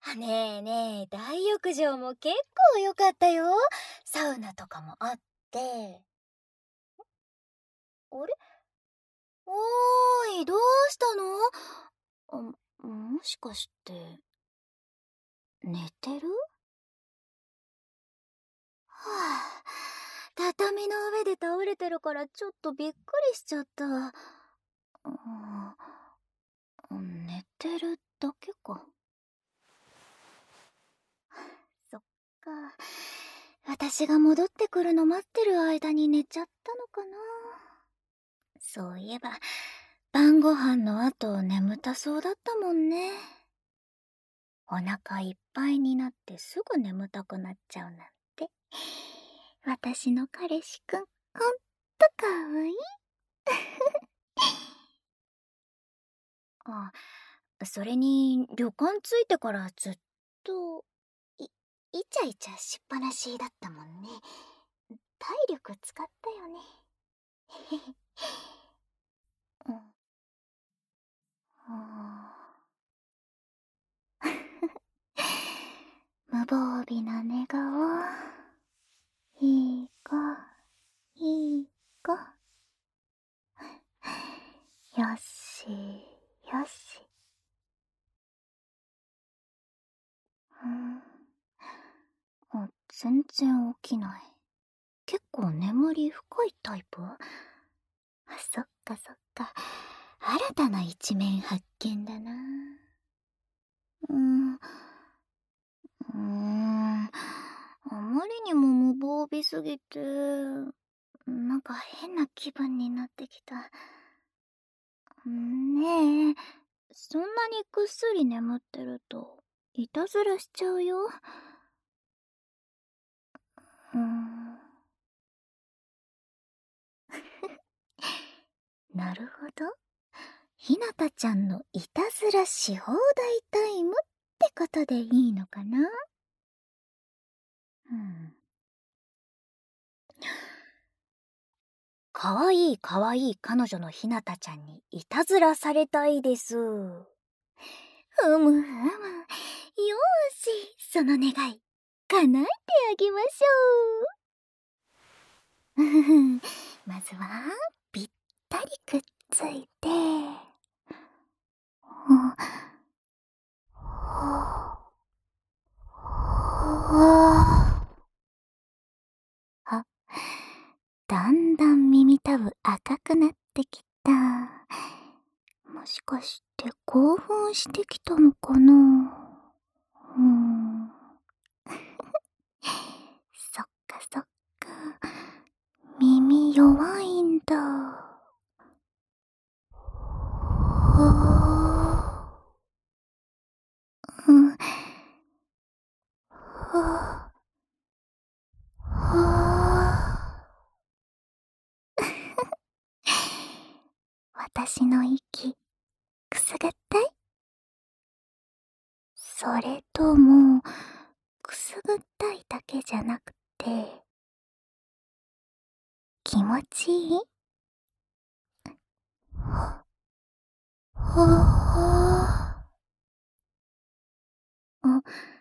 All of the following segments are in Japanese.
ねえねえ、大浴場も結構良かったよ。サウナとかもあって。あれ、おーい、どうしたの？もしかして、寝てる？はぁ、畳の上で倒れてるからちょっとびっくりしちゃった。寝てるだけか。そっか。私が戻ってくるの待ってる間に寝ちゃったのかな。そういえば、晩ご飯の後眠たそうだったもんね。お腹いっぱいになってすぐ眠たくなっちゃうなんて。私の彼氏くん、ほんとかわいい。あ、それに旅館着いてからずっと、イチャイチャしっぱなしだったもんね。体力使ったよね。うん。無防備な寝顔。いい子、いい子。よし、よし。全然起きない。結構眠り深いタイプ？そっかそっか。新たな一面発見だな。うーん。あまりにも無防備すぎて、なんか変な気分になってきた。ねえ、そんなにぐっすり眠ってると、いたずらしちゃうよ。うーん。なるほど。ひなたちゃんのいたずらし放題タイムってことでいいのかな？うん。かわいいかわいい彼女のひなたちゃんにいたずらされたいです。ふむふむ。よーし、その願い、叶えてあげましょう。まずは、ぴったりくっついて、あ、だんだん耳たぶ赤くなってきた。もしかして興奮してきたのかな？そっかそっか。耳弱いんだ。うん。私の息、くすぐったい？それとも、くすぐったいだけじゃなくて、気持ちいい？あ、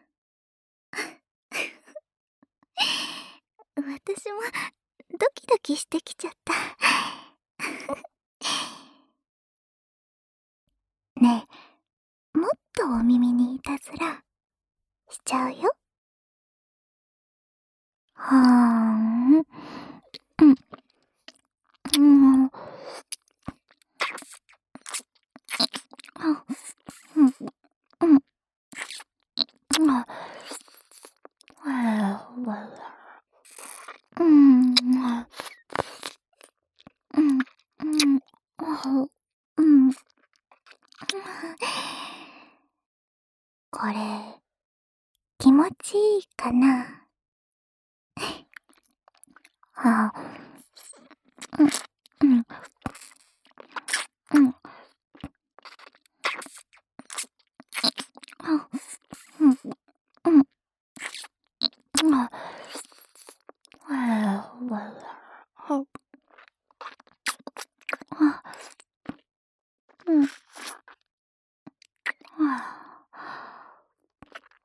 私もドキドキしてきちゃった。ねえ、もっとお耳にいたずらしちゃうよ。はーん。うん。うん。あ、うん。うん。あ、うん。うん。うん。あ、うん。これ、気持ちいいかな？あ、うん。うん。うん。あ、うん。うん。あ、あ、うん。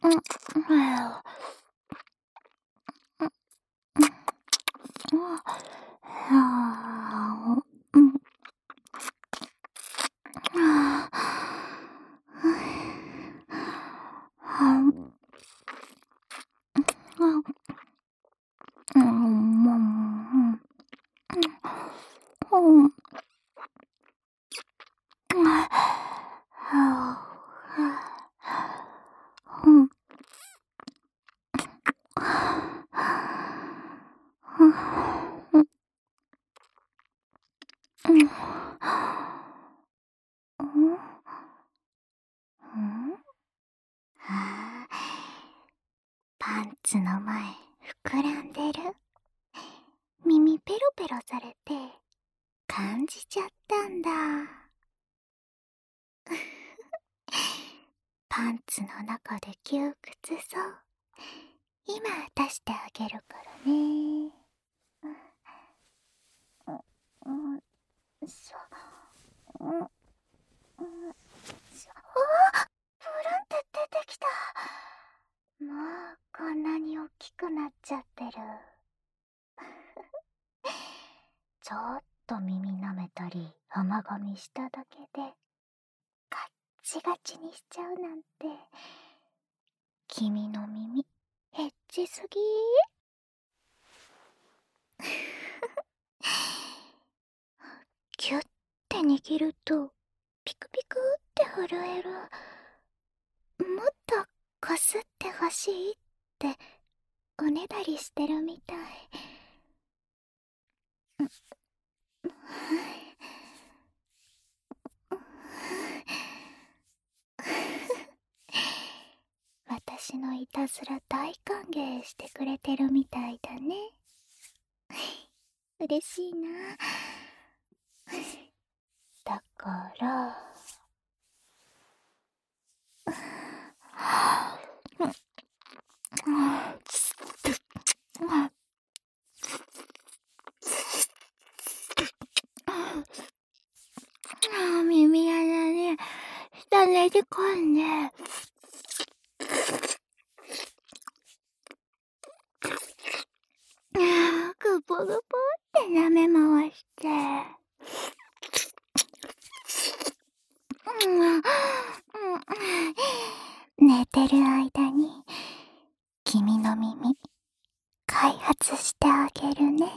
パンツの前膨らんでる。耳ペロペロされて感じちゃったんだ。パンツの中で窮屈そう。今出してあげるからね。プルンって出てきた。もうこんなに大きくなっちゃってる。ちょっと耳舐めたり甘噛みしただけでガッチガチにしちゃうなんて、君の耳エッチすぎー。キュッて握るとピクピクって震える。もっとこすってほしいっておねだりしてるみたい。私のいたずら大歓迎してくれてるみたいだね。嬉しいな。だから耳穴に下ねじ込んでグポグポって舐め回して寝てる間に君の耳開発してあげるね。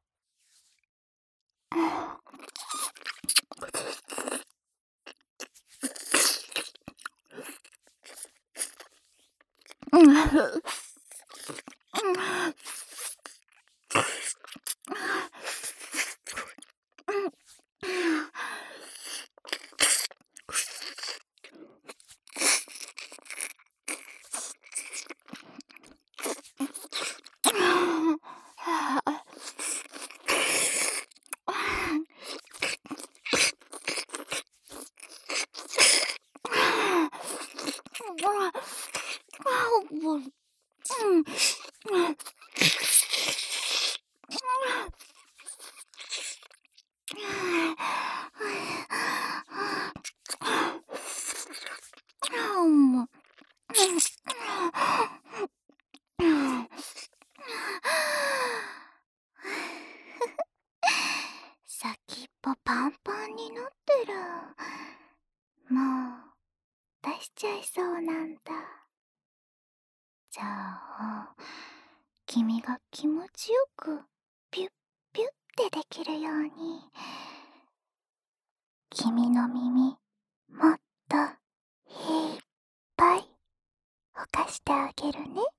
先っぽパンパンになってる。もう出しちゃいそうなんだ。じゃあ君が気持ちよくピュッピュッってできるように君の耳もっといっぱいほかしてあげるね。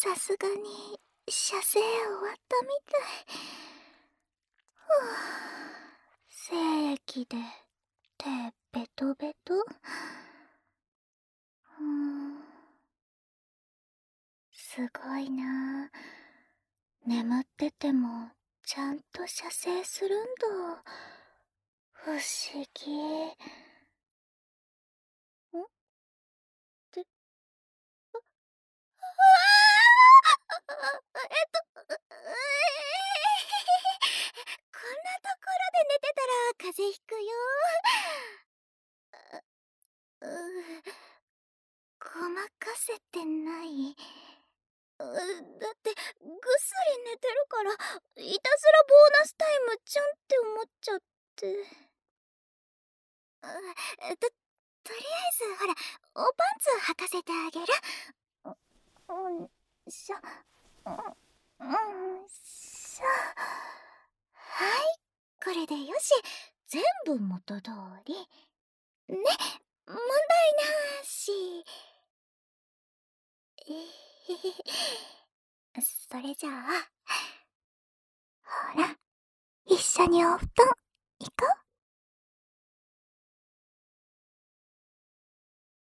さすがに射精終わったみたい。精液で手ベトベト。すごいな。眠っててもちゃんと射精するんだ。不思議。ってこんなところで寝てたら風邪ひくよ。ごまかせてない。だってぐっすり寝てるから、いたずらボーナスタイムじゃんって思っちゃって。とりあえずほら、おパンツ履かせてあげる。しょ、しょ。はい、これでよし。全部元通り。ね、問題なし。それじゃあ、ほら、一緒にお布団行こう。